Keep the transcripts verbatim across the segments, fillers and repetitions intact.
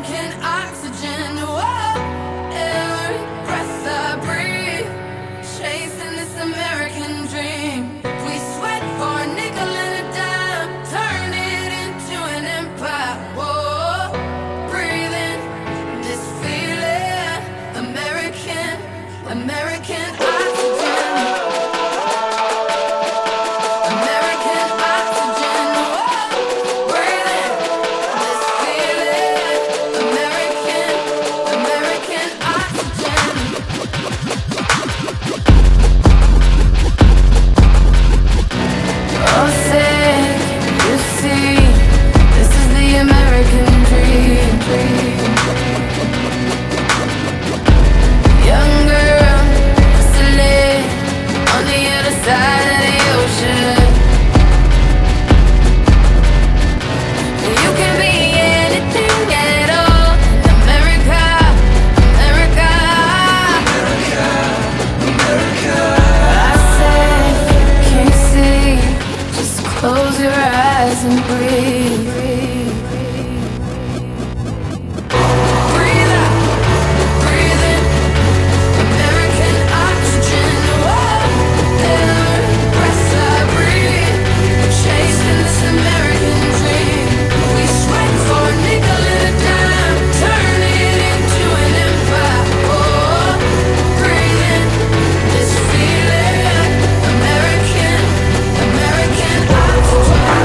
American oxygen. Whoa, every breath I breathe, chasing this American dream. We sweat for a nickel and a dime, turn it into an empire. Whoa, breathing this feeling, American, American oxygen. American oxygen. Whoa, breathing this feeling, American, American oxygen. Oh, say, you see, this is the American dream. Young girl, hustling on the other side of the ocean. You can be anything at all in America, America, America. I said, can't see, just close your eyes and breathe. Breathe out, breathe in, American oxygen. Whoa, every breath I breathe, chasing this American dream. We sweat for a nickel and a dime, turn it into an empire. Oh, breathing this feeling, American, American oxygen.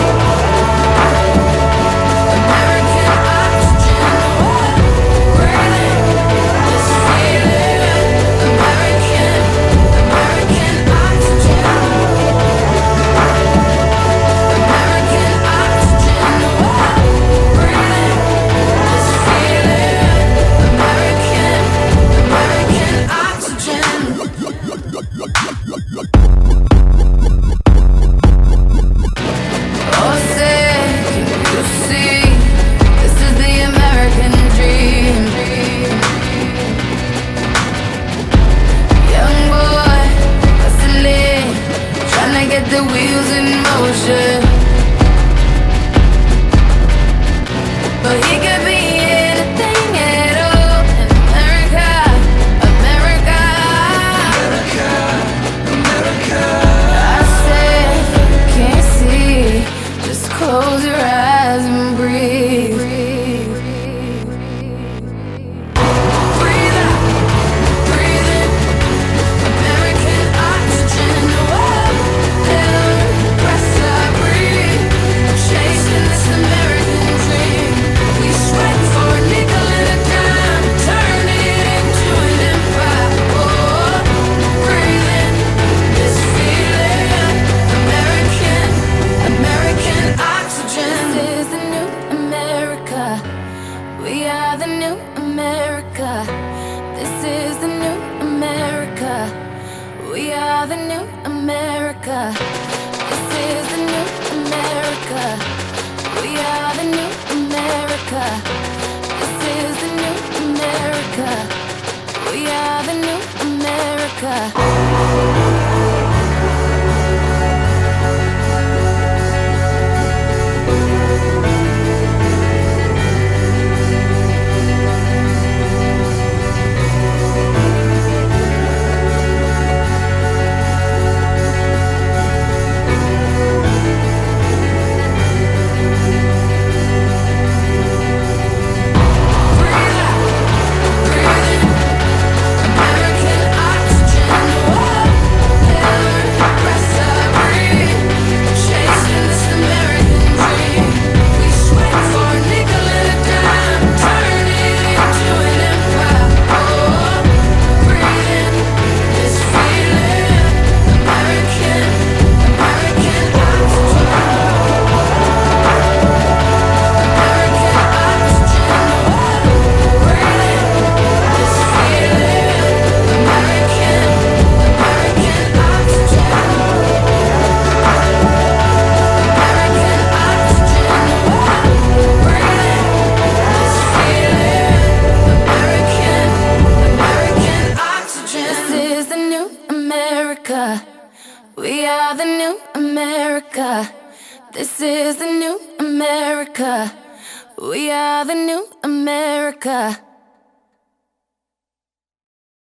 American oxygen. Whoa, breathing this feeling, American, American oxygen. American oxygen. Whoa, breathing this feeling, American, American oxygen. Oh, say, can you see? This is the American dream. Young boy, hustling, trying to get the wheels in motion. But he could be anything at all in America, America, America. I said, can't see, just close your eyes and breathe. Breathe out, breathe in, American oxygen. Whoa, every breath I breathe, chasing this American dream. We sweat for a nickel and a dime, turn it into an empire. Oh, breathing this feeling, American, American oxygen. This is the new America. We are the new America. This is the new America. We are the new America. This is the new America. We are the new America. This is the new America. We are the new America. Breathe out, breathe in, American oxygen. Whoa, every breath I breathe, chasing this American dream. We sweat for a nickel and a dime, turn it into an empire. Oh, breathing this feeling, American, American oxygen. American oxygen. Whoa, breathing this feeling, American, American oxygen. American oxygen. Whoa, breathing this feeling, American, American oxygen. This is the new America. We are the new America. This is the new America. We are the new America.